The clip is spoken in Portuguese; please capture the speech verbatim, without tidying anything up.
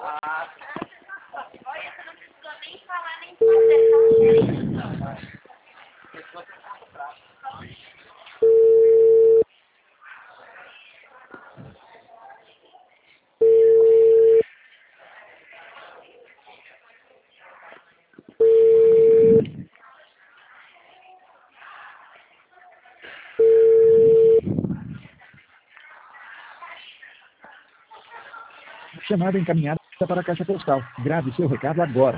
Olha, você não precisou nem falar, nem fazer. Chamada encaminhada para a caixa postal. Grave seu recado agora.